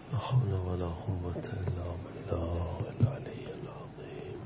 لا حول ولا قوة إلا بالله العلي العظيم.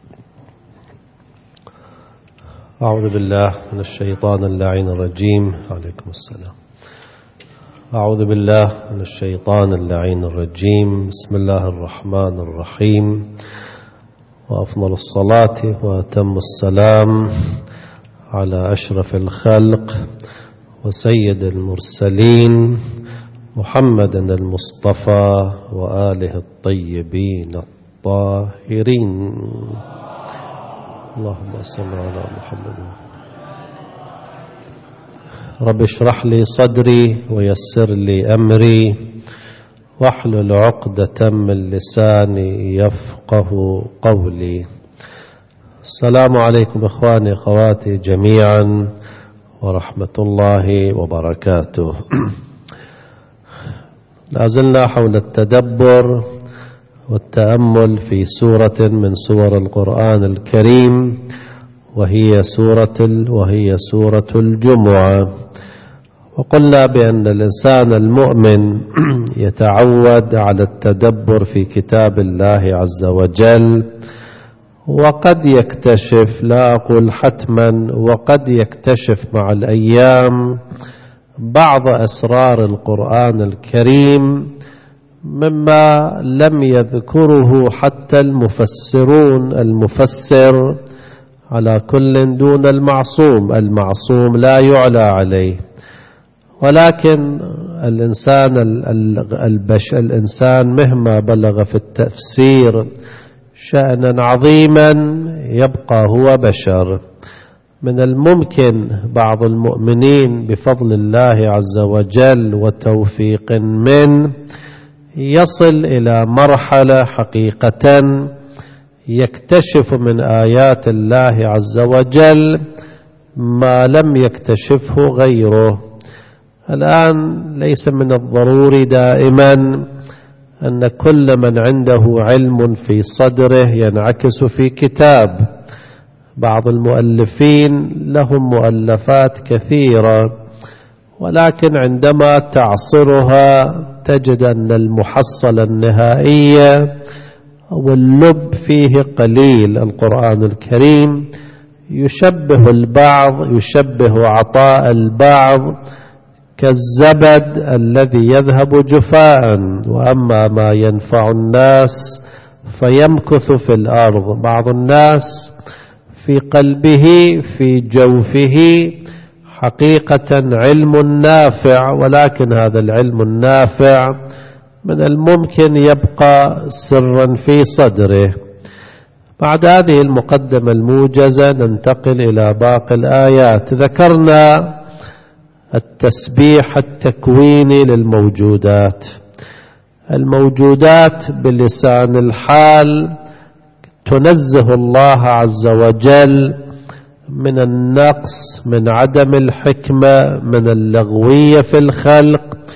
أعوذ بالله من الشيطان اللعين الرجيم. عليكم السلام. أعوذ بالله من الشيطان اللعين الرجيم. بسم الله الرحمن الرحيم، وأفضل الصلاة وأتم السلام على أشرف الخلق وسيد المرسلين محمد المصطفى وآله الطيبين الطاهرين. اللهم صل على محمد. رب اشرح لي صدري ويسر لي أمري واحلل عقدة من لساني يفقه قولي. السلام عليكم إخواني أخواتي جميعا ورحمة الله وبركاته. لازلنا حول التدبر والتأمل في سورة من سور القرآن الكريم، وهي سورة الجمعة. وقلنا بأن الإنسان المؤمن يتعود على التدبر في كتاب الله عز وجل، وقد يكتشف، لا أقول حتما، وقد يكتشف مع الأيام بعض أسرار القرآن الكريم مما لم يذكره حتى المفسرون. المفسر على كل دون المعصوم، المعصوم لا يعلى عليه، ولكن الإنسان مهما بلغ في التفسير شأنا عظيما يبقى هو بشر. من الممكن بعض المؤمنين بفضل الله عز وجل وتوفيق منه يصل إلى مرحلة حقيقة يكتشف من آيات الله عز وجل ما لم يكتشفه غيره. الآن ليس من الضروري دائما أن كل من عنده علم في صدره ينعكس في كتاب. بعض المؤلفين لهم مؤلفات كثيرة، ولكن عندما تعصرها تجد أن المحصلة النهائية واللب فيه قليل. القرآن الكريم يشبه البعض، يشبه عطاء البعض كالزبد الذي يذهب جفاء، وأما ما ينفع الناس فيمكث في الأرض. بعض الناس في قلبه في جوفه حقيقة علم نافع، ولكن هذا العلم النافع من الممكن يبقى سرا في صدره. بعد هذه المقدمة الموجزة ننتقل إلى باقي الآيات. ذكرنا التسبيح التكويني للموجودات. الموجودات بلسان الحال تنزه الله عز وجل من النقص، من عدم الحكمة، من اللغوية في الخلق.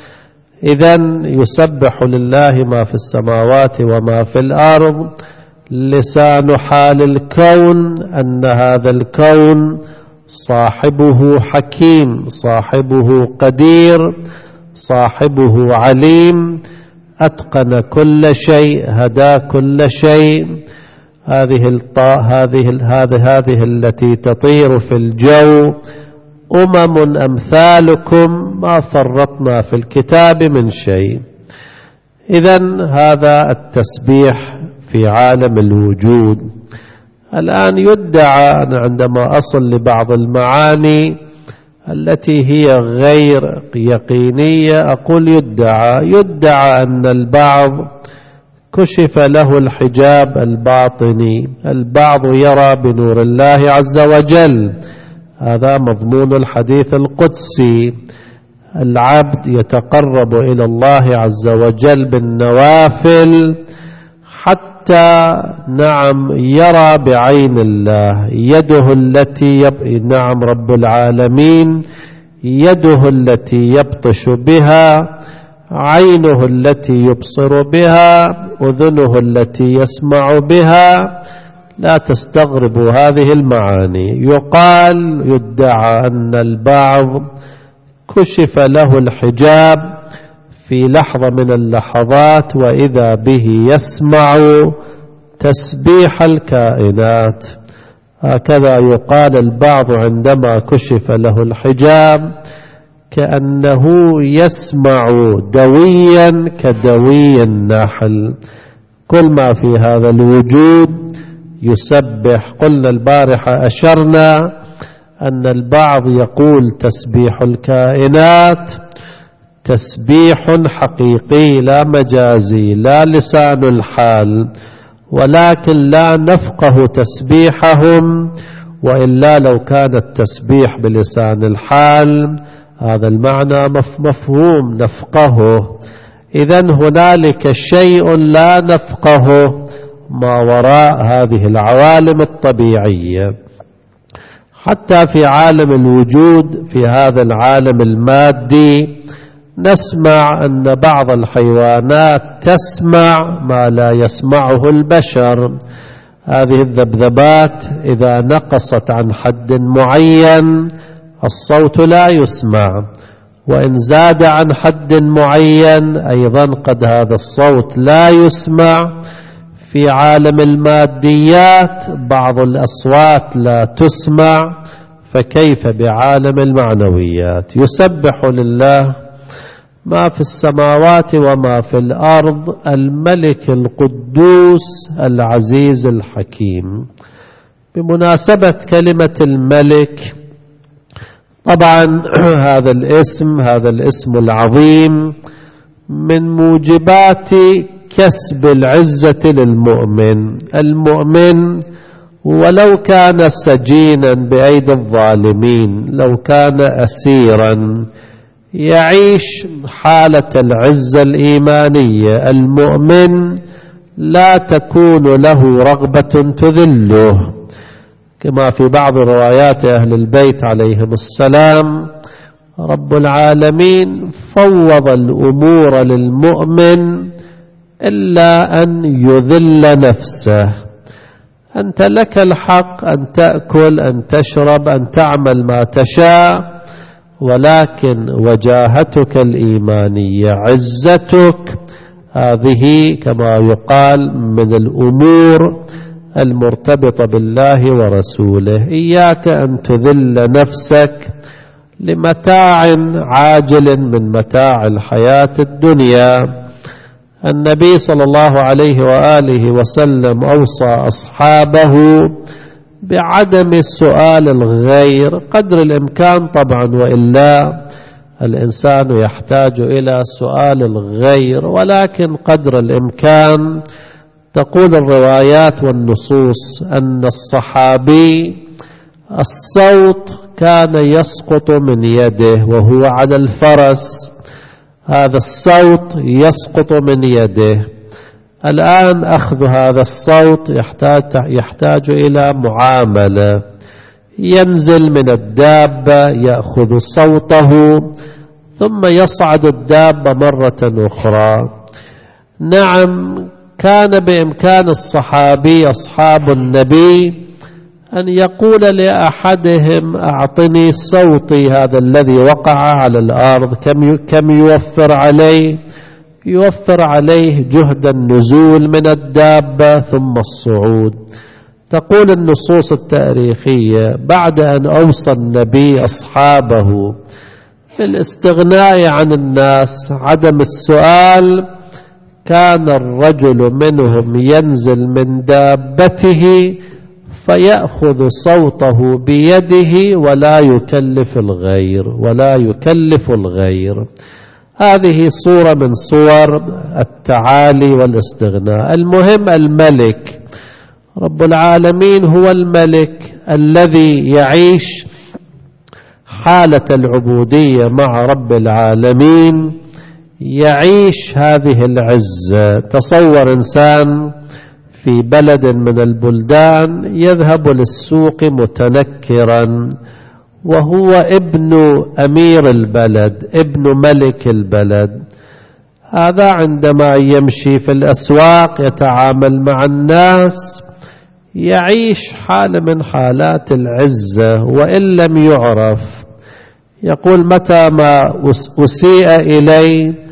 إذن يسبح لله ما في السماوات وما في الأرض. لسان حال الكون أن هذا الكون صاحبه حكيم، صاحبه قدير، صاحبه عليم، أتقن كل شيء، هدى كل شيء. هذه التي تطير في الجو أمم أمثالكم ما فرطنا في الكتاب من شيء. إذن هذا التسبيح في عالم الوجود. الآن يدعى عندما أصل لبعض المعاني التي هي غير يقينية، أقول يدعى أن البعض كشف له الحجاب الباطني، البعض يرى بنور الله عز وجل. هذا مضمون الحديث القدسي. العبد يتقرب إلى الله عز وجل بالنوافل حتى يرى بعين الله. يده التي رب العالمين يده التي يبطش بها، عينه التي يبصر بها، أذنه التي يسمع بها. لا تستغربوا هذه المعاني. يدعى أن البعض كشف له الحجاب في لحظة من اللحظات وإذا به يسمع تسبيح الكائنات. هكذا يقال البعض عندما كشف له الحجاب كأنه يسمع دويا كدوي النحل. كل ما في هذا الوجود يسبح. قلنا البارحة أشرنا أن البعض يقول تسبيح الكائنات تسبيح حقيقي لا مجازي لا لسان الحال، ولكن لا نفقه تسبيحهم، وإلا لو كان التسبيح بلسان الحال هذا المعنى مفهوم نفقهه. إذن هنالك شيء لا نفقهه ما وراء هذه العوالم الطبيعية. حتى في عالم الوجود في هذا العالم المادي نسمع أن بعض الحيوانات تسمع ما لا يسمعه البشر. هذه الذبذبات إذا نقصت عن حد معين الصوت لا يسمع، وإن زاد عن حد معين أيضا قد هذا الصوت لا يسمع. في عالم الماديات بعض الأصوات لا تسمع، فكيف بعالم المعنويات؟ يسبح لله ما في السماوات وما في الأرض الملك القدوس العزيز الحكيم. بمناسبة كلمة الملك، طبعا هذا الاسم العظيم من موجبات كسب العزة للمؤمن. المؤمن ولو كان سجينا بأيدي الظالمين، لو كان أسيرا، يعيش حالة العزة الإيمانية. المؤمن لا تكون له رغبة تذله، كما في بعض روايات أهل البيت عليهم السلام رب العالمين فوض الأمور للمؤمن إلا أن يذل نفسه. أنت لك الحق أن تأكل، أن تشرب، أن تعمل ما تشاء، ولكن وجاهتك الإيمانية، عزتك، هذه كما يقال من الأمور المرتبطة بالله ورسوله. إياك أن تذل نفسك لمتاع عاجل من متاع الحياة الدنيا. النبي صلى الله عليه وآله وسلم أوصى أصحابه بعدم سؤال الغير قدر الإمكان طبعا، وإلا الإنسان يحتاج إلى سؤال الغير، ولكن قدر الإمكان. تقول الروايات والنصوص أن الصحابي الصوت كان يسقط من يده وهو على الفرس، هذا الصوت يسقط من يده. الآن أخذ هذا الصوت يحتاج إلى معاملة، ينزل من الدابة يأخذ صوته ثم يصعد الدابة مرة أخرى. نعم، كان بإمكان الصحابي أصحاب النبي أن يقول لأحدهم أعطني صوتي هذا الذي وقع على الأرض. كم يوفر عليه جهد النزول من الدابة ثم الصعود. تقول النصوص التاريخية بعد أن أوصى النبي أصحابه بالاستغناء عن الناس، عدم السؤال، كان الرجل منهم ينزل من دابته فيأخذ صوته بيده ولا يكلف الغير. هذه صورة من صور التعالي والاستغناء. المهم الملك رب العالمين هو الملك الذي يعيش حالة العبودية مع رب العالمين، يعيش هذه العزة. تصور إنسان في بلد من البلدان يذهب للسوق متنكرا وهو ابن أمير البلد، ابن ملك البلد. هذا عندما يمشي في الأسواق يتعامل مع الناس يعيش حالة من حالات العزة، وإن لم يعرف يقول متى ما أسيء إلي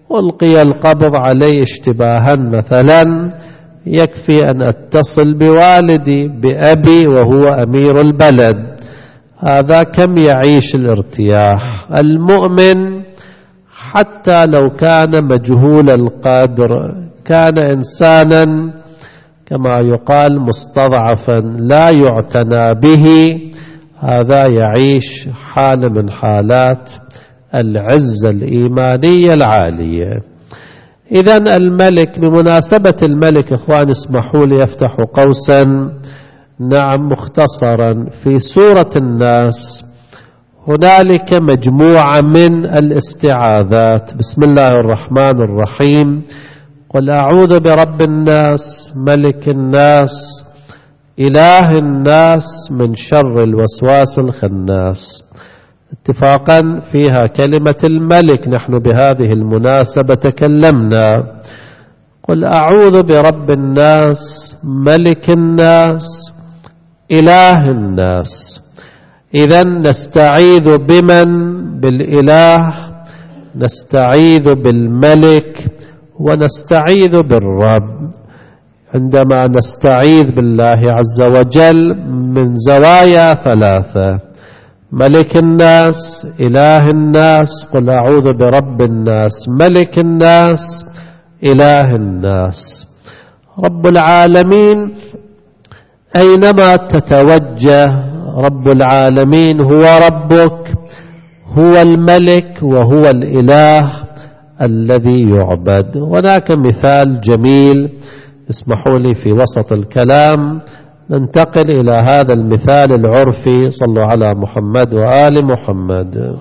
ألقي القبض علي اشتباها مثلا، يكفي أن أتصل بوالدي بأبي وهو أمير البلد، هذا كم يعيش الارتياح. المؤمن حتى لو كان مجهول القدر، كان إنسانا كما يقال مستضعفا لا يعتنى به، هذا يعيش حالة من حالات العزة الإيمانية العالية. إذن الملك، بمناسبة الملك إخوان اسمحوا لي أفتح قوسا نعم مختصرا، في سورة الناس هنالك مجموعة من الاستعاذات. بسم الله الرحمن الرحيم: قل أعوذ برب الناس ملك الناس إله الناس من شر الوسواس الخناس. اتفاقا فيها كلمة الملك، نحن بهذه المناسبة تكلمنا. قل أعوذ برب الناس ملك الناس إله الناس. إذن نستعيذ بمن؟ بالإله، نستعيذ بالملك، ونستعيذ بالرب. عندما نستعيذ بالله عز وجل من زوايا ثلاثة: ملك الناس إله الناس، قل أعوذ برب الناس ملك الناس إله الناس. رب العالمين أينما تتوجه رب العالمين هو ربك، هو الملك وهو الإله الذي يعبد. هناك مثال جميل، اسمحوا لي في وسط الكلام ننتقل إلى هذا المثال العرفي. صلوا على محمد وآل محمد.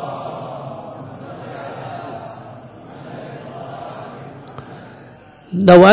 لو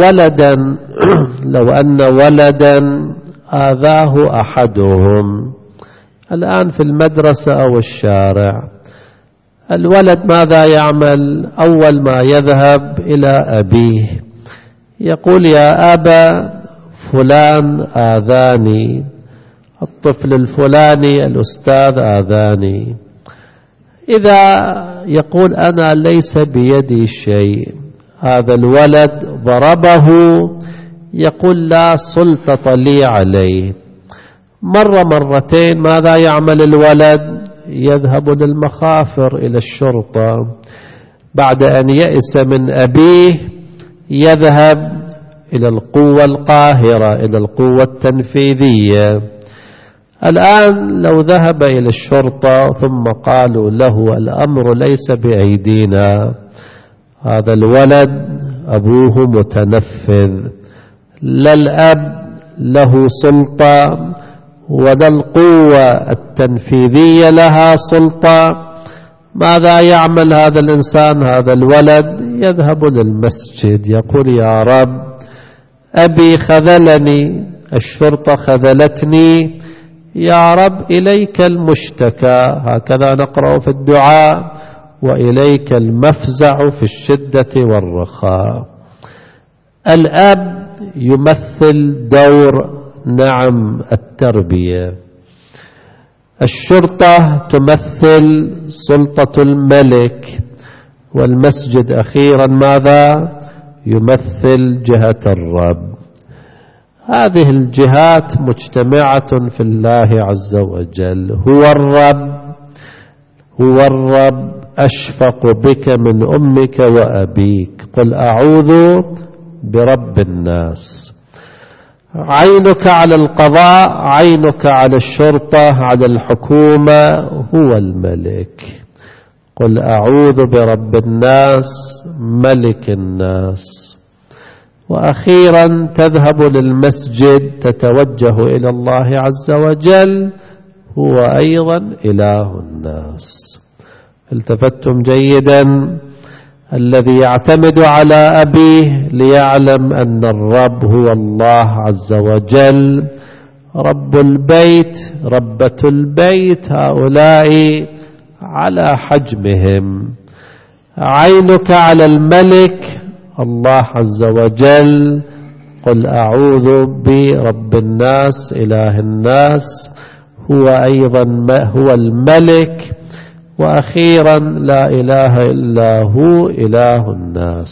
أن ولدا آذاه أحدهم الآن في المدرسة أو الشارع، الولد ماذا يعمل؟ أول ما يذهب إلى أبيه يقول: يا أبا فلان آذاني، الطفل الفلاني الأستاذ آذاني. إذا يقول: أنا ليس بيدي شيء، هذا الولد ضربه، يقول: لا سلطة لي عليه. مرة مرتين ماذا يعمل الولد؟ يذهب للمخافر إلى الشرطة. بعد أن يئس من أبيه يذهب إلى القوة القاهرة، إلى القوة التنفيذية. الآن لو ذهب إلى الشرطة ثم قالوا له: الأمر ليس بأيدينا، هذا الولد أبوه متنفذ، لا الأب له سلطة ولا القوة التنفيذية لها سلطة، ماذا يعمل هذا الإنسان؟ هذا الولد يذهب للمسجد يقول: يا رب أبي خذلني، الشرطة خذلتني، يا رب إليك المشتكى، هكذا نقرأ في الدعاء، وإليك المفزع في الشدة والرخاء. الأب يمثل دور نعم التربية، الشرطة تمثل سلطة الملك، والمسجد أخيرا ماذا؟ يمثل جهة الرب. هذه الجهات مجتمعة في الله عز وجل. هو الرب أشفق بك من أمك وأبيك. قل أعوذ برب الناس. عينك على القضاء، عينك على الشرطة، على الحكومة، هو الملك. قل أعوذ برب الناس ملك الناس. وأخيرا تذهب للمسجد، تتوجه إلى الله عز وجل، هو أيضا إله الناس. التفتم جيدا؟ الذي يعتمد على أبيه ليعلم أن الرب هو الله عز وجل، رب البيت، ربة البيت، هؤلاء على حجمهم. عينك على الملك الله عز وجل. قل أعوذ برب الناس إله الناس، هو أيضا هو الملك، وأخيرا لا إله إلا هو إله الناس.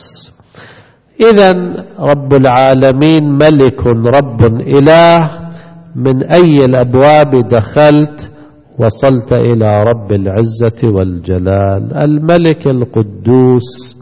إذن رب العالمين ملك رب إله، من أي الأبواب دخلت وصلت إلى رب العزة والجلال، الملك القدوس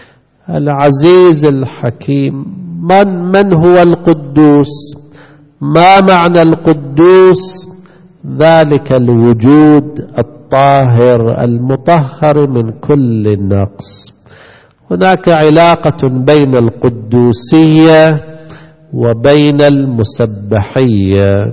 العزيز الحكيم. من هو القدوس؟ ما معنى القدوس؟ ذلك الوجود الطاهر المطهر من كل نقص. هناك علاقة بين القدوسية وبين المسبحية.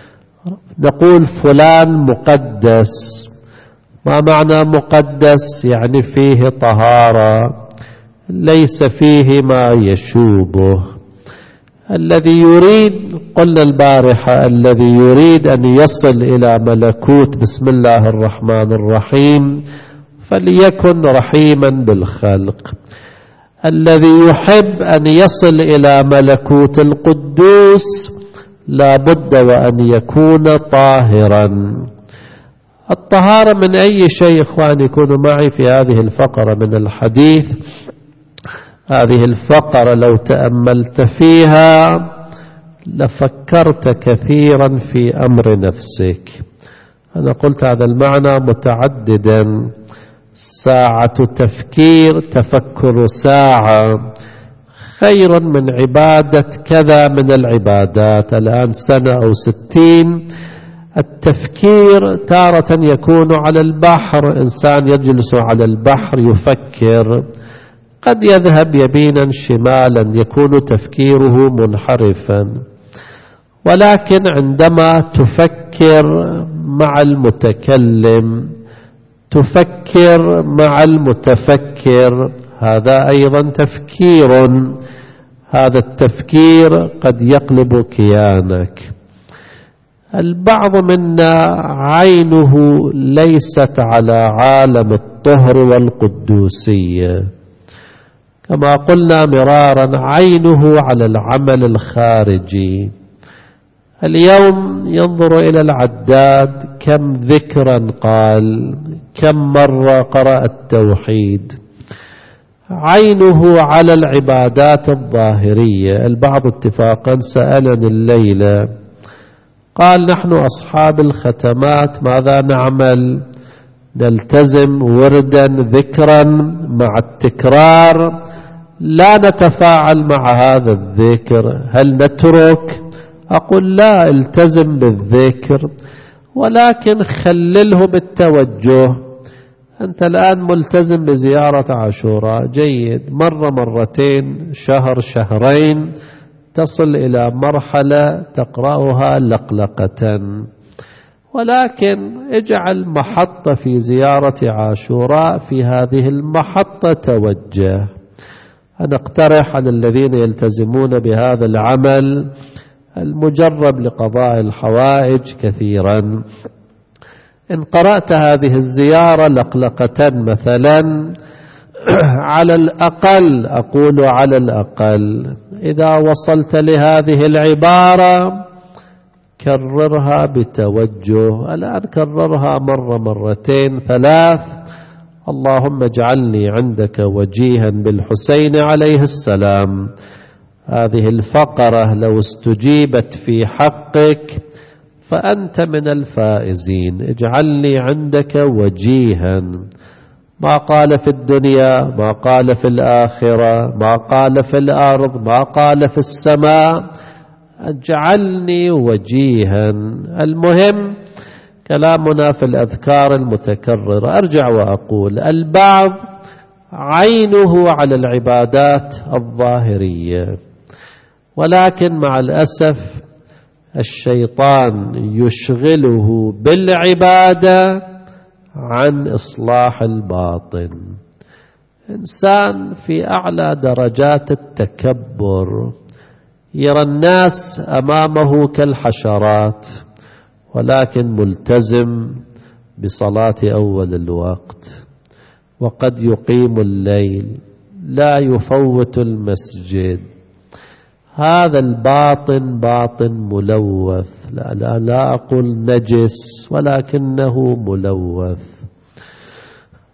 نقول فلان مقدس. ما معنى مقدس؟ يعني فيه طهارة، ليس فيه ما يشوبه. الذي يريد، قلنا البارحة، الذي يريد أن يصل إلى ملكوت بسم الله الرحمن الرحيم فليكن رحيما بالخلق. الذي يحب أن يصل إلى ملكوت القدوس لا بد وأن يكون طاهرا. الطهارة من أي شيء؟ إخوان يكونوا معي في هذه الفقرة من الحديث. هذه الفقرة لو تأملت فيها لفكرت كثيرا في أمر نفسك. أنا قلت هذا المعنى متعددا. ساعة تفكر ساعة خير من عبادة كذا من العبادات. الآن سنة أو 60. التفكير تارة يكون على البحر، إنسان يجلس على البحر يفكر، قد يذهب يمينا شمالا، يكون تفكيره منحرفا. ولكن عندما تفكر مع المتكلم، تفكر مع المتفكر، هذا أيضا تفكير. هذا التفكير قد يقلب كيانك. البعض منا عينه ليست على عالم الطهر والقدوسية، كما قلنا مرارا، عينه على العمل الخارجي. اليوم ينظر إلى العداد، كم ذكرا قال، كم مرة قرأ التوحيد. عينه على العبادات الظاهرية. البعض اتفاقا سألني الليلة قال: نحن أصحاب الختمات ماذا نعمل؟ نلتزم وردا ذكرا مع التكرار، لا نتفاعل مع هذا الذكر، هل نترك؟ أقول لا، التزم بالذكر ولكن خلله بالتوجه. أنت الآن ملتزم بزيارة عاشوراء، جيد، مرة مرتين، شهر شهرين، تصل إلى مرحلة تقرأها لقلقة. ولكن اجعل محطة في زيارة عاشوراء، في هذه المحطة توجه. أنا اقترح على الذين يلتزمون بهذا العمل المجرب لقضاء الحوائج كثيرا، إن قرأت هذه الزيارة لقلقة مثلا، على الأقل، أقول على الأقل، إذا وصلت لهذه العبارة كررها بتوجه. الآن كررها مرة مرتين ثلاث: اللهم اجعلني عندك وجيها بالحسين عليه السلام. هذه الفقرة لو استجيبت في حقك فأنت من الفائزين. اجعلني عندك وجيها، ما قال في الدنيا، ما قال في الآخرة، ما قال في الأرض، ما قال في السماء، اجعلني وجيها. المهم كلامنا في الأذكار المتكررة. أرجع وأقول: البعض عينه على العبادات الظاهرية، ولكن مع الأسف الشيطان يشغله بالعبادة عن إصلاح الباطن. إنسان في أعلى درجات التكبر، يرى الناس أمامه كالحشرات، ولكن ملتزم بصلاة أول الوقت، وقد يقيم الليل، لا يفوت المسجد. هذا الباطن باطن ملوث، لا أقول نجس، ولكنه ملوث.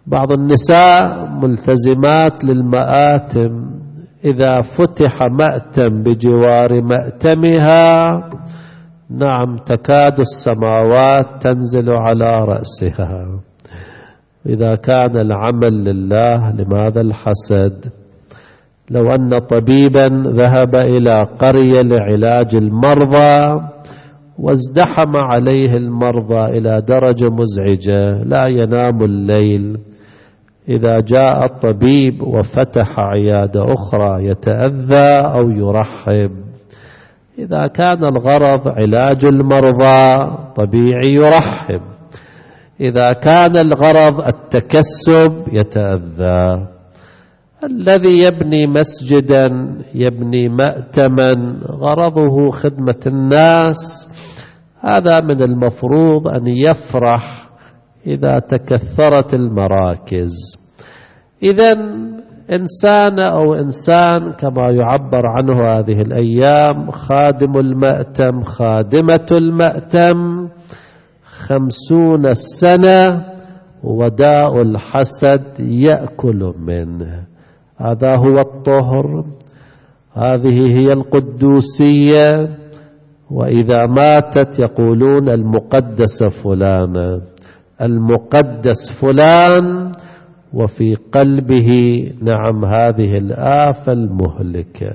بعض النساء ملتزمات للمآتم، إذا فتح مأتم بجوار مأتمها نعم تكاد السماوات تنزل على رأسها. إذا كان العمل لله لماذا الحسد؟ لو أن طبيبا ذهب إلى قرية لعلاج المرضى وازدحم عليه المرضى إلى درجة مزعجة لا ينام الليل، إذا جاء الطبيب وفتح عيادة أخرى يتأذى أو يرحب. إذا كان الغرض علاج المرضى طبيعي يرحب، إذا كان الغرض التكسب يتأذى. الذي يبني مسجدا يبني مأتما غرضه خدمة الناس، هذا من المفروض أن يفرح إذا تكثرت المراكز. إذن إنسان أو إنسان كما يعبر عنه هذه الأيام خادم المأتم خادمة المأتم 50 سنة وداء الحسد يأكل منه. هذا هو الطهر، هذه هي القدوسية. وإذا ماتت يقولون المقدس فلان، المقدس فلان، وفي قلبه نعم هذه الآفة المهلكة.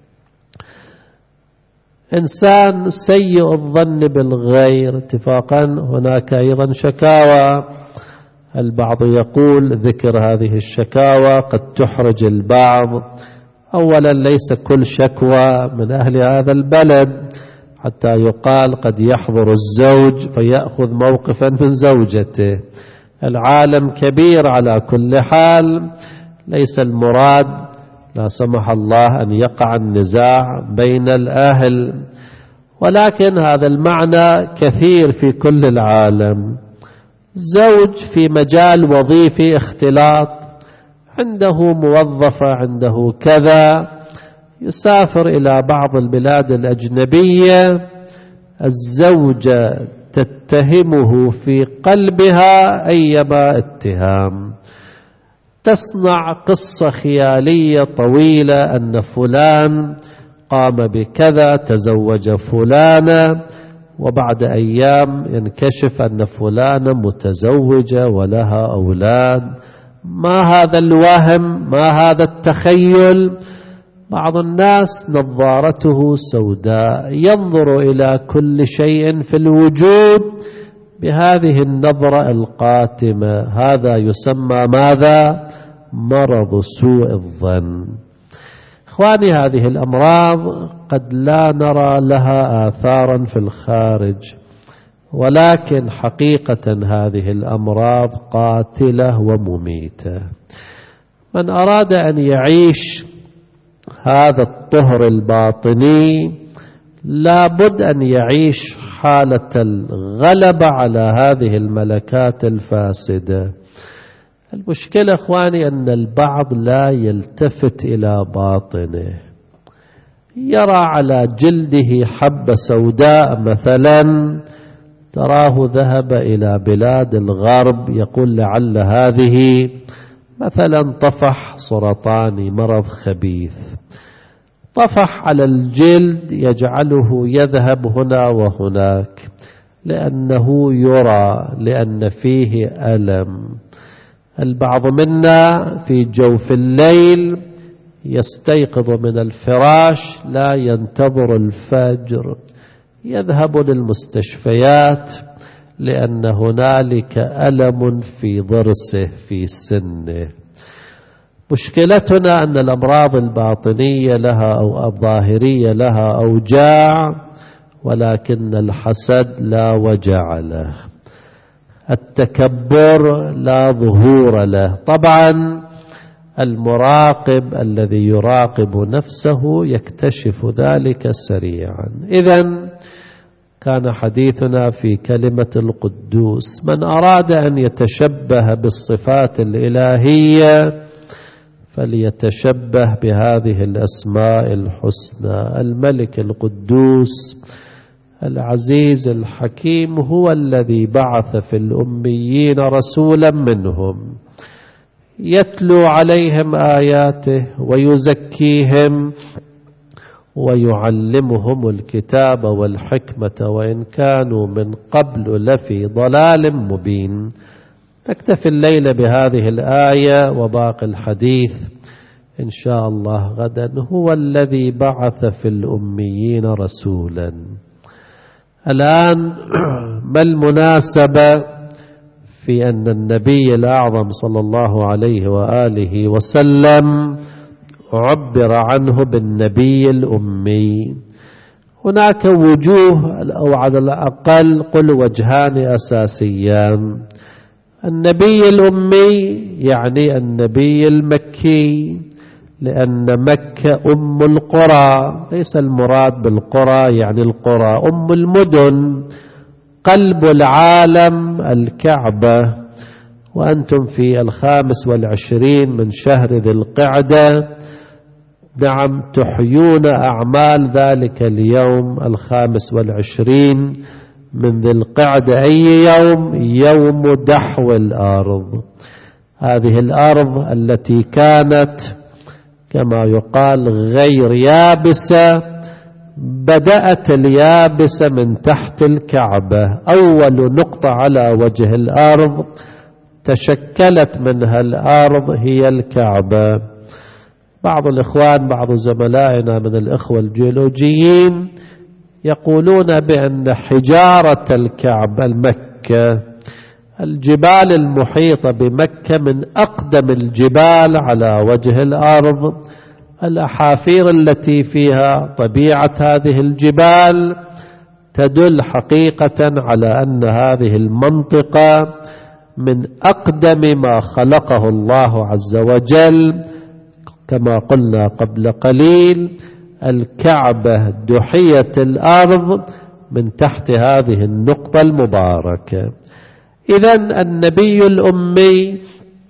إنسان سيء الظن بالغير اتفاقا. هناك أيضا شكاوى، البعض يقول ذكر هذه الشكاوى قد تحرج البعض. أولا ليس كل شكوى من أهل هذا البلد، حتى يقال قد يحضر الزوج فيأخذ موقفا من زوجته. العالم كبير على كل حال، ليس المراد لا سمح الله أن يقع النزاع بين الأهل، ولكن هذا المعنى كثير في كل العالم. زوج في مجال وظيفي اختلاط، عنده موظفة عنده كذا، يسافر إلى بعض البلاد الأجنبية، الزوجة تتهمه في قلبها أيما اتهام، تصنع قصة خيالية طويلة أن فلان قام بكذا تزوج فلانة، وبعد أيام ينكشف أن فلانة متزوجة ولها أولاد. ما هذا الوهم؟ ما هذا التخيل؟ بعض الناس نظارته سوداء، ينظر إلى كل شيء في الوجود بهذه النظرة القاتمة. هذا يسمى ماذا؟ مرض سوء الظن. إخواني، هذه الأمراض قد لا نرى لها آثارا في الخارج، ولكن حقيقة هذه الأمراض قاتلة ومميتة. من أراد أن يعيش هذا الطهر الباطني لابد أن يعيش حالة الغلبة على هذه الملكات الفاسدة. المشكلة إخواني أن البعض لا يلتفت إلى باطنه، يرى على جلده حبة سوداء مثلا، تراه ذهب إلى بلاد الغرب، يقول لعل هذه مثلا طفح سرطاني، مرض خبيث. طفح على الجلد يجعله يذهب هنا وهناك لأنه يرى، لأن فيه ألم. البعض منا في جوف الليل يستيقظ من الفراش لا ينتظر الفجر، يذهب للمستشفيات لأن هنالك ألم في ضرسه في سنه. مشكلتنا أن الأمراض الباطنية لها أو الظاهرية لها أوجاع، ولكن الحسد لا وجع له، التكبر لا ظهور له. طبعا المراقب الذي يراقب نفسه يكتشف ذلك سريعا. إذن كان حديثنا في كلمة القدوس. من أراد أن يتشبه بالصفات الإلهية فليتشبه بهذه الأسماء الحسنى. الملك القدوس العزيز الحكيم هو الذي بعث في الأميين رسولا منهم، يتلو عليهم آياته ويزكيهم ويعلمهم الكتاب والحكمة وإن كانوا من قبل لفي ضلال مبين. نكتفي الليلة بهذه الآية وباقي الحديث إن شاء الله غدا. هو الذي بعث في الأميين رسولا. الآن ما المناسبة في أن النبي الأعظم صلى الله عليه وآله وسلم عبر عنه بالنبي الأمي؟ هناك وجوه أو على الأقل قل وجهان أساسيان. النبي الأمي يعني النبي المكي، لأن مكة أم القرى، ليس المراد بالقرى يعني القرى، أم المدن، قلب العالم الكعبة. وأنتم في 25 من شهر ذي القعدة نعم تحيون أعمال ذلك اليوم 25 من ذي القعدة. أي يوم؟ يوم دحو الأرض. هذه الأرض التي كانت كما يقال غير يابسة، بدأت اليابسة من تحت الكعبة. أول نقطة على وجه الأرض تشكلت منها الأرض هي الكعبة. بعض الإخوان بعض زملائنا من الإخوة الجيولوجيين يقولون بأن حجارة الكعبة المكة، الجبال المحيطة بمكة من أقدم الجبال على وجه الأرض. الأحافير التي فيها طبيعة هذه الجبال تدل حقيقة على أن هذه المنطقة من أقدم ما خلقه الله عز وجل. كما قلنا قبل قليل الكعبة دحية الأرض من تحت هذه النقطة المباركة. إذن النبي الأمي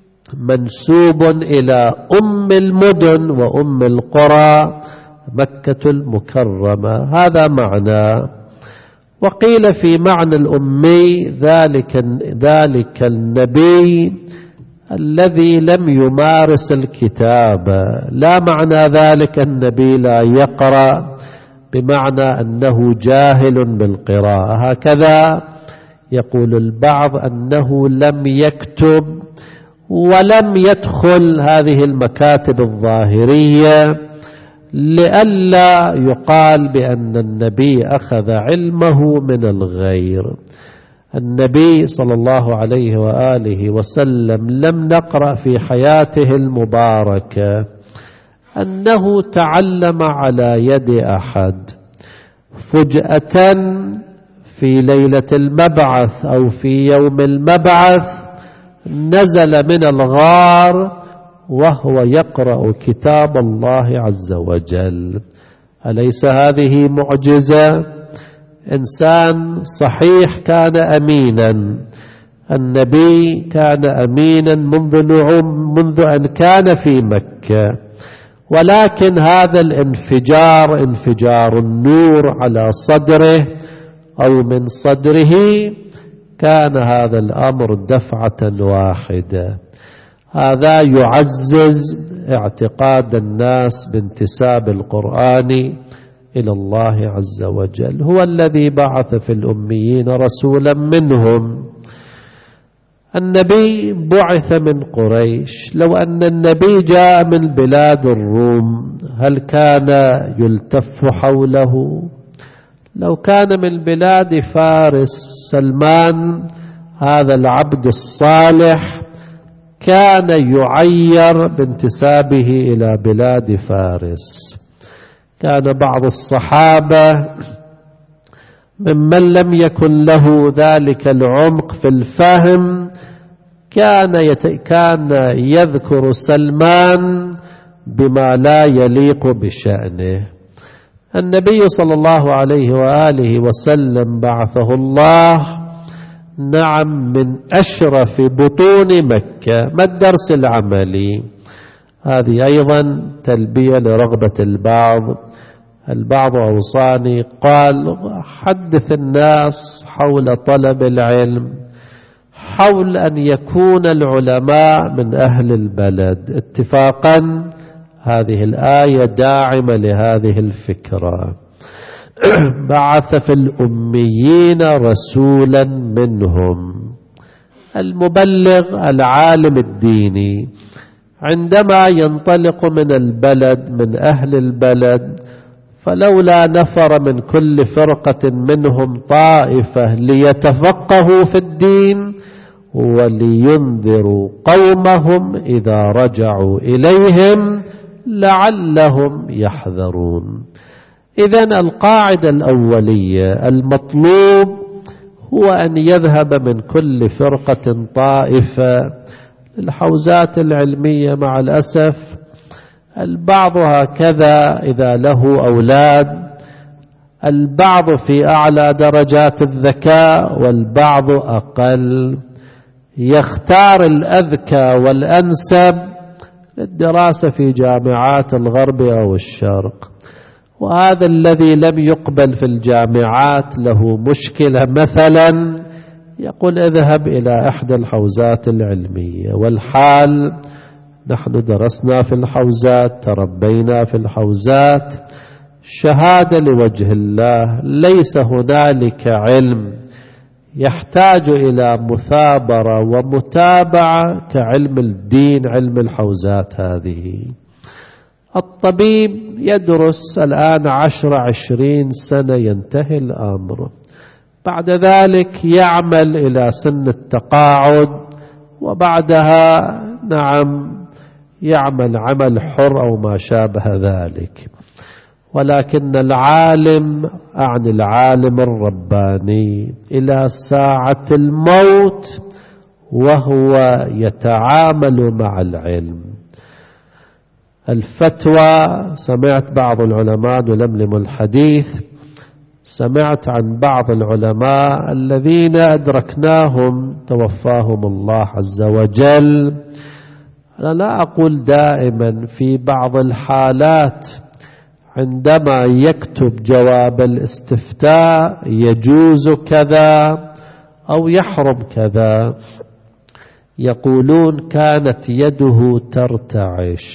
منسوب إلى أم المدن وأم القرى مكة المكرمة، هذا معنى. وقيل في معنى الأمي ذلك النبي الذي لم يمارس الكتابة. لا معنى ذلك النبي لا يقرأ بمعنى أنه جاهل بالقراءة، هكذا يقول البعض أنه لم يكتب ولم يدخل هذه المكاتب الظاهرية، لئلا يقال بأن النبي أخذ علمه من الغير. النبي صلى الله عليه وآله وسلم لم نقرأ في حياته المباركة أنه تعلم على يد أحد. فجأة في ليلة المبعث أو في يوم المبعث نزل من الغار وهو يقرأ كتاب الله عز وجل. أليس هذه معجزة؟ إنسان صحيح كان أمينا، النبي كان أمينا منذ أن كان في مكة، ولكن هذا الانفجار، انفجار النور على صدره أو من صدره، كان هذا الأمر دفعة واحدة. هذا يعزز اعتقاد الناس بانتساب القرآن إلى الله عز وجل. هو الذي بعث في الأميين رسولا منهم. النبي بعث من قريش. لو أن النبي جاء من بلاد الروم هل كان يلتف حوله؟ لو كان من بلاد فارس، سلمان هذا العبد الصالح كان يعير بانتسابه إلى بلاد فارس. كان بعض الصحابة ممن لم يكن له ذلك العمق في الفهم كان يذكر سلمان بما لا يليق بشأنه. النبي صلى الله عليه وآله وسلم بعثه الله نعم من أشرف بطون مكة. ما الدرس العملي؟ هذه أيضا تلبية لرغبة البعض أوصاني قال حدث الناس حول طلب العلم، حول أن يكون العلماء من أهل البلد اتفاقا. هذه الآية داعمة لهذه الفكرة. بعث في الأميين رسولا منهم. المبلغ العالم الديني عندما ينطلق من البلد من أهل البلد، فلولا نفر من كل فرقة منهم طائفة ليتفقهوا في الدين ولينذروا قومهم إذا رجعوا إليهم لعلهم يحذرون. إذن القاعدة الأولية المطلوب هو أن يذهب من كل فرقة طائفة. الحوزات العلمية مع الأسف البعض هكذا إذا له أولاد، البعض في أعلى درجات الذكاء والبعض أقل، يختار الأذكى والأنسب للدراسة في جامعات الغرب أو الشرق، وهذا الذي لم يقبل في الجامعات له مشكلة مثلا يقول اذهب إلى إحدى الحوزات العلمية. والحال نحن درسنا في الحوزات، تربينا في الحوزات، شهادة لوجه الله ليس هنالك علم يحتاج إلى مثابرة ومتابعة كعلم الدين، علم الحوزات هذه. الطبيب يدرس الآن 10-20 سنة ينتهي الأمر، بعد ذلك يعمل إلى سن التقاعد، وبعدها نعم يعمل عمل حر أو ما شابه ذلك. ولكن العالم أعني العالم الرباني إلى ساعة الموت وهو يتعامل مع العلم. الفتوى، سمعت بعض العلماء نلملم الحديث، سمعت عن بعض العلماء الذين أدركناهم توفاهم الله عز وجل، أنا لا أقول دائما، في بعض الحالات عندما يكتب جواب الاستفتاء يجوز كذا أو يحرم كذا، يقولون كانت يده ترتعش،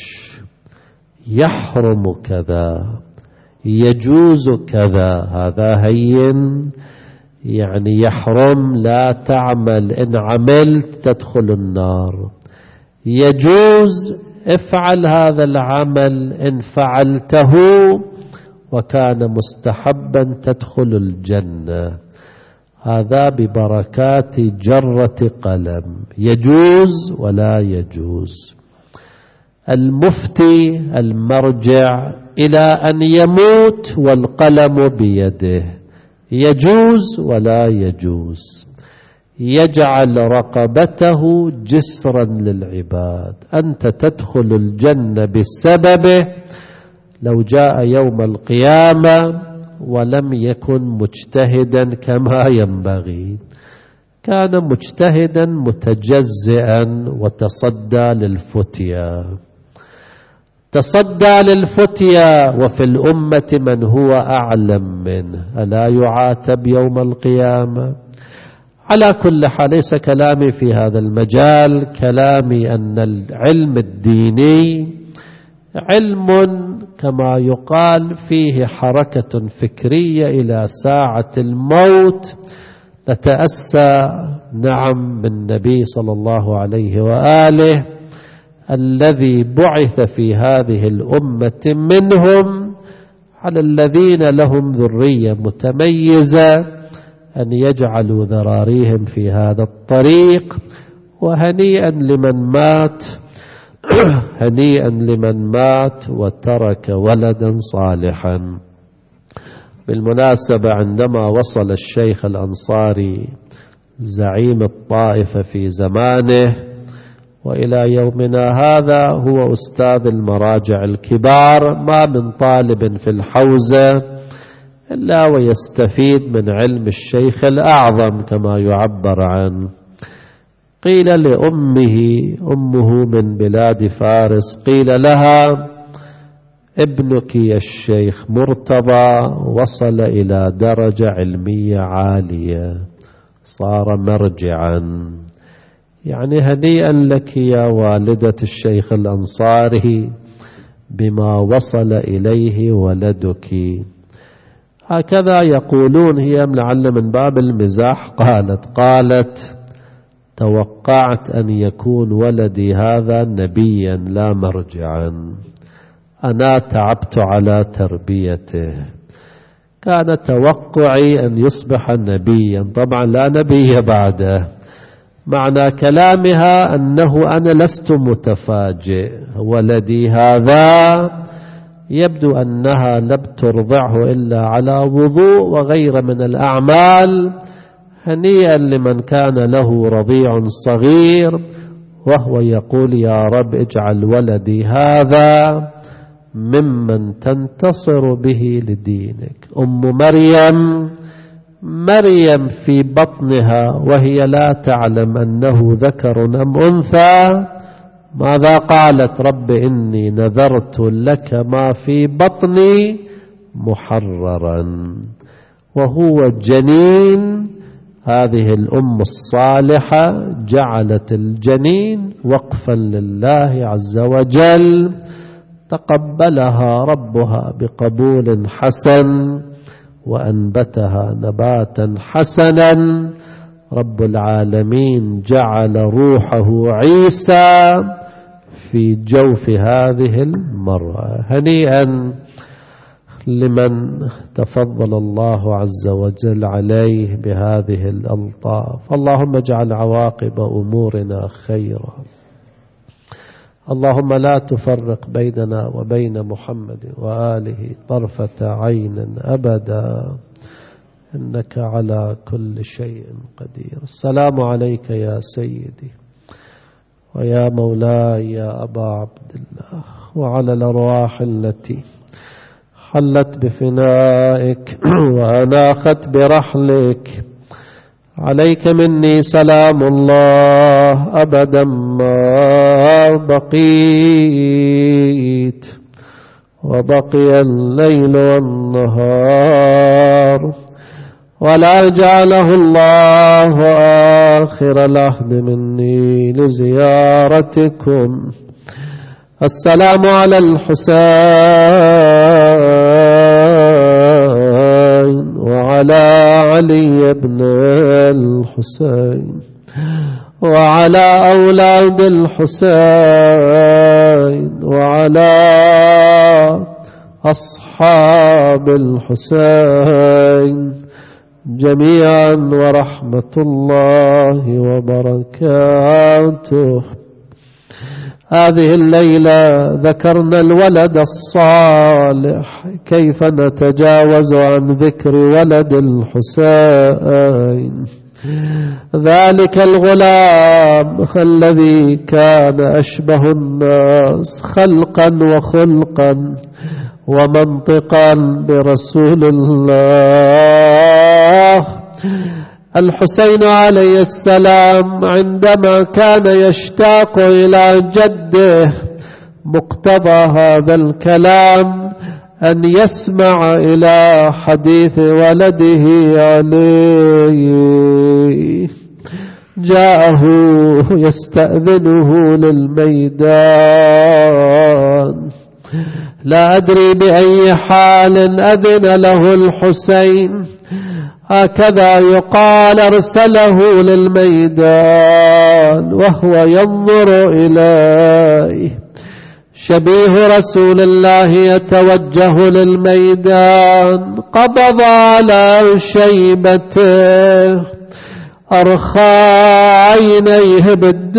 يحرم كذا، يجوز كذا. هذا هين، يعني يحرم لا تعمل، إن عملت تدخل النار. يجوز افعل هذا العمل، إن فعلته وكان مستحبا تدخل الجنة. هذا ببركات جرة قلم، يجوز ولا يجوز. المفتي المرجع إلى أن يموت والقلم بيده، يجوز ولا يجوز. يجعل رقبته جسرا للعباد، أنت تدخل الجنة بسببه. لو جاء يوم القيامة ولم يكن مجتهدا كما ينبغي، كان مجتهدا متجزئا وتصدى للفتيا، تصدى للفتيا، وفي الأمة من هو أعلم منه، ألا يعاتب يوم القيامة؟ على كل حال ليس كلامي في هذا المجال، كلامي أن العلم الديني علم كما يقال فيه حركة فكرية إلى ساعة الموت. نتأسى نعم بالنبي صلى الله عليه وآله الذي بعث في هذه الأمة منهم على الذين لهم ذرية متميزة أن يجعلوا ذراريهم في هذا الطريق. وهنيئا لمن مات هنيئا لمن مات وترك ولدا صالحا. بالمناسبة عندما وصل الشيخ الأنصاري زعيم الطائفة في زمانه وإلى يومنا هذا هو أستاذ المراجع الكبار، ما من طالب في الحوزة إلا ويستفيد من علم الشيخ الأعظم كما يعبر عنه. قيل أمه من بلاد فارس، قيل لها ابنك يا الشيخ مرتضى وصل إلى درجة علمية عالية، صار مرجعا، يعني هنيئا لك يا والدة الشيخ الأنصاري بما وصل إليه ولدك. هكذا يقولون، هي لعل من باب المزاح قالت توقعت أن يكون ولدي هذا نبيا لا مرجعا، أنا تعبت على تربيته، كان توقعي أن يصبح نبيا، طبعا لا نبي بعده. معنى كلامها أنه أنا لست متفاجئ، ولدي هذا يبدو أنها لم ترضعه إلا على وضوء وغير من الأعمال. هنيئا لمن كان له رضيع صغير وهو يقول يا رب اجعل ولدي هذا ممن تنتصر به لدينك. أم مريم في بطنها وهي لا تعلم أنه ذكر أم أنثى، ماذا قالت؟ رب إني نذرت لك ما في بطني محررا. وهو جنين، هذه الأم الصالحة جعلت الجنين وقفا لله عز وجل، تقبلها ربها بقبول حسن وأنبتها نباتا حسنا. رب العالمين جعل روحه عيسى في جوف هذه المرأة. هنيئا لمن تفضل الله عز وجل عليه بهذه الألطاف. اللهم اجعل عواقب أمورنا خيرا. اللهم لا تفرق بيننا وبين محمد وآله طرفة عين أبدا، إنك على كل شيء قدير. السلام عليك يا سيدي ويا مولاي يا أبا عبد الله، وعلى الأرواح التي حلت بفنائك وأناخت برحلك. عليك مني سلام الله أبدا ما بقيت، وبقي الليل والنهار، ولا جعله الله آخر العهد مني لزيارتكم. السلام على الحسين وعلى علي بن الحسين وعلى أولاد الحسين وعلى أصحاب الحسين جميعا، ورحمة الله وبركاته. هذه الليلة ذكرنا الولد الصالح، كيف نتجاوز عن ذكر ولد الحسين، ذلك الغلام الذي كان أشبه الناس خلقا وخلقا ومنطقا برسول الله. الحسين عليه السلام عندما كان يشتاق إلى جده، مقتضى هذا الكلام أن يسمع إلى حديث ولده عليه. جاءه يستأذنه للميدان، لا أدري بأي حال أذن له الحسين، هكذا يقال أرسله للميدان وهو ينظر إليه. شبيه رسول الله يتوجه للميدان، قبض على شيبته، أرخى عينيه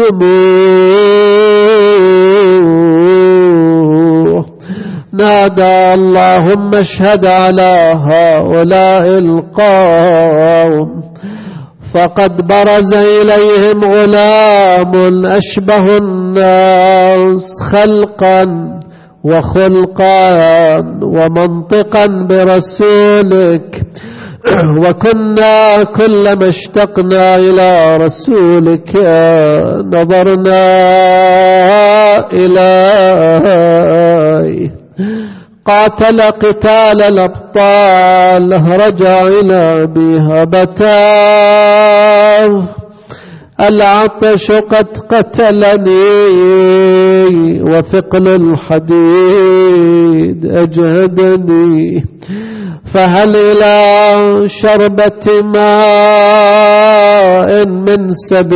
بالدموع، نادى اللهم اشهد على هؤلاء القوم، فقد برز إليهم غلام أشبه الناس خلقا وخلقا ومنطقا برسولك، وكنا كلما اشتقنا إلى رسولك نظرنا إليه. قاتل قتال الأبطال، رجع إلى أبيه أبتاه، العطش قد قتلني وثقل الحديد أجهدني، فهل إلى شربة ماء من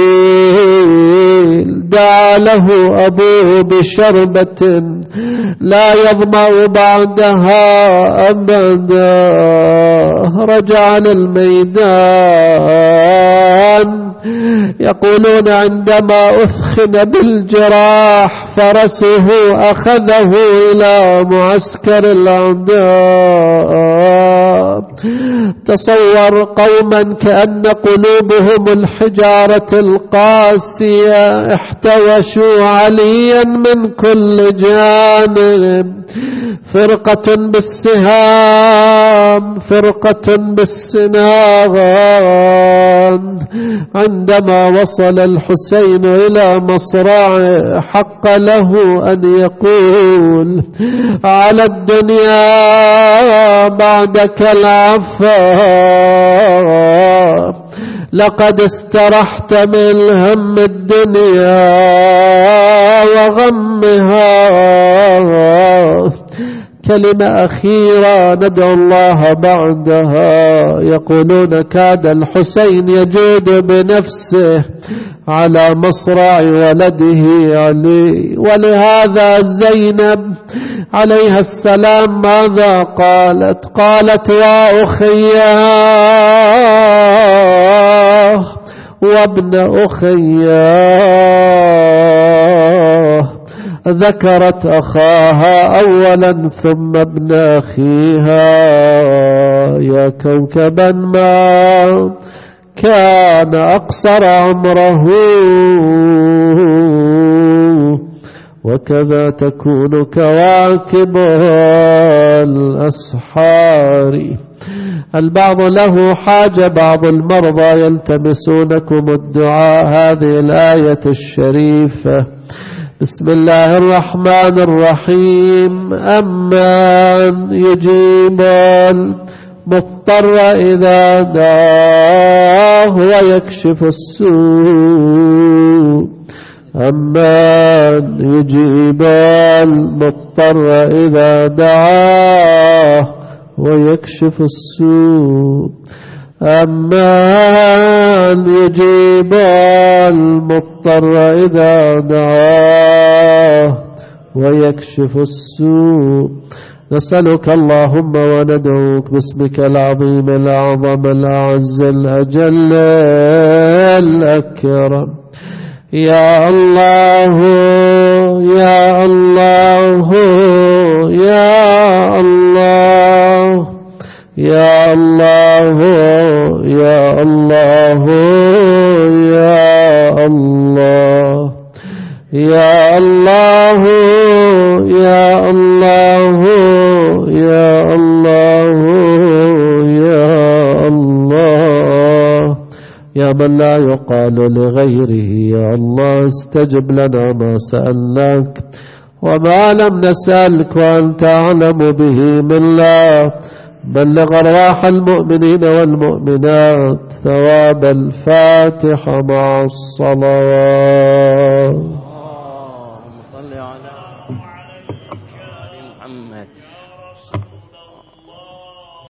سبيل؟ دعا له أبوه بشربة لا يظمأ بعدها أبدا. رجع للميدان، يقولون عندما أثخن بالجراح فرسه أخذه إلى معسكر الأعداء. تصور قوما كأن قلوبهم الحجارة القاسية احتوشوا عليا من كل جانب، فرقة بالسهام، فرقة بالسناغان. عندما وصل الحسين إلى مصرعه حق له أن يقول: على الدنيا بعدك العفا، لقد استرحت من هم الدنيا وغمها. كلمة أخيرة ندعو الله بعدها. يقولون كاد الحسين يجود بنفسه على مصرع ولده علي. ولهذا زينب عليها السلام ماذا قالت؟ قالت: وأخياه وابن أخياه. ذكرت أخاها أولا ثم ابن أخيها. يا كوكبا ما كان أقصر عمره، وكذا تكون كواكب الأسحار. البعض له حاجة، بعض المرضى يلتمسونكم الدعاء. هذه الآية الشريفة: بسم الله الرحمن الرحيم. أمن يجيب المضطر إذا دعاه ويكشف السوء. أمن يجيب المضطر إذا دعاه ويكشف السوء. أمن يجيب المضطر إذا دعاه ويكشف السوء. نسألك اللهم وندعوك باسمك العظيم الأعظم الأعز الأجل الأكرم. يا الله يا الله يا الله يا الله يا الله يا الله يا الله يا الله يا الله يا الله يا من لا يقال لغيره. يا الله استجب لنا ما سألناك وما لم نسألك وأنت أعلم به منا. بلغ أرواح المؤمنين والمؤمنات ثواب الفاتحة مع الصلوات.